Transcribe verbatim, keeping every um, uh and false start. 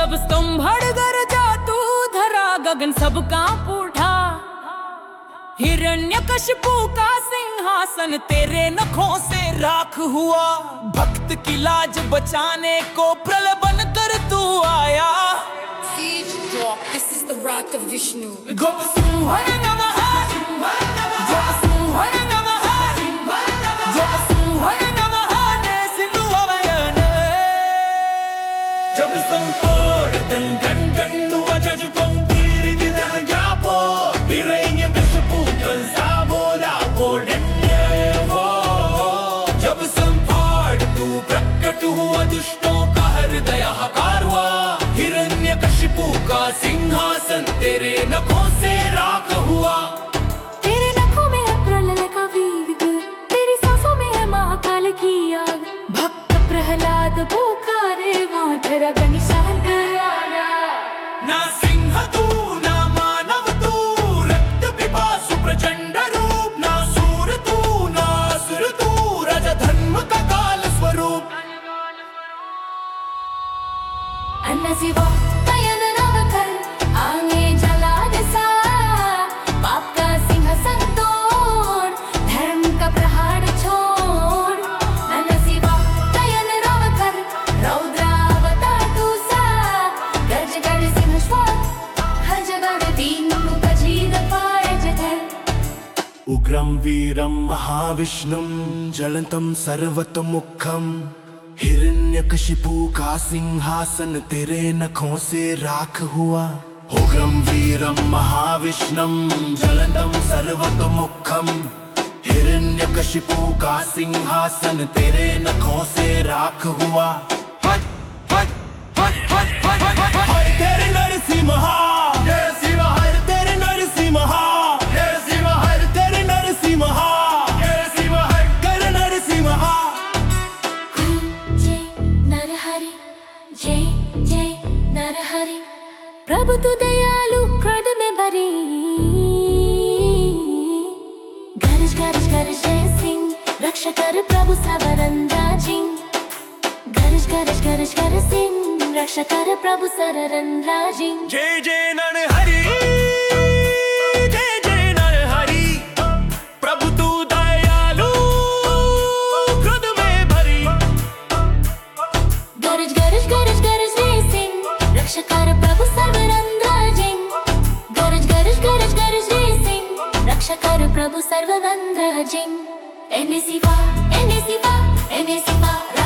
जब स्तंभड़ गरजा तू धरा गगन सब कांप उठा। हिरण्यकशिपु का सिंहासन तेरे नखों से राख हुआ। भक्त की लाज बचाने को प्रलबन कर तू आया। Siege Walk, this is the wrath of Vishnu. गोपसुंहर नमः, गोपसुंहर नमः, गोपसुंहर नमः, ने सिंधु अवयन। जब संकोर दन गन गन नुआ जज पंपीर दिदन जापो। बिरैन्य कशिपु कंसा बोला बोलन्य वो। जब संपाड़ तू प्रकट हुआ दुष्टों का हृदय हकार हुआ। हिरण्यकशिपु का सिंहासन तेरे नखों से राख हुआ। तेरे नखों में है प्रलय का वेग, तेरी सांसों में है महाकाल की आग। भक्त प्रहलाद पुकारे वहाँ तेरा घनिशान आया। ना सिंह तू ना मानव तू, रक्त पिपासु प्रचंड रूप। ना सूर तू ना असुर तू, राजा धर्म का काल स्वरूप। अन्न शिवा नयन नव कर आंगे जला दिशा। पाप का सिंहासन तोड़, धर्म का प्रहार छोड़। अन्न शिवा नयन नव कर रौद्रावतार तू सा। गज गज सिंह श्वास हर जगह तीन मुख जीव पाए जगह। उग्रं वीरं महाविष्णुं ज्वलन्तं सर्वतोमुखम्। हिरण्यकशिपु का सिंहासन तेरे नखों से राख हुआ। उग्रं वीरं महाविष्णुं ज्वलन्तं सर्वतोमुखम्। हिरण्यकशिपु का सिंहासन तेरे नखों से राख हुआ। हट हट हट हट हट हट हट तेरे नरसिंह, नरसिंह हर तेरे नरसिंह, नरसिंह हर तेरे नरसिंह, नरसिंह हर कर नरसिंह। जय नरहरि, जय जय नरहरि। प्रभु तू दयालु क्रोध में भरी। गरज गरज गरज जय सिंह, रक्षा कर प्रभु सररंद्राजिंग। गरज गरज गरज कर सिंह, रक्षा कर प्रभु सररंद्राजिंग। जय जय नरहरि, जय जय नरहरि। प्रभु तू दयालु क्रोध में भरी। गरज गरज गरज गरज जय सिंह, रक्षा कर प्रभु सर्वरंद्राजिंग। गरज गरज गरज गरज जय सिंह, रक्षा कर प्रभु सर्वरंद्राजिंग। एने शिवा एने शिवा एने शिवा।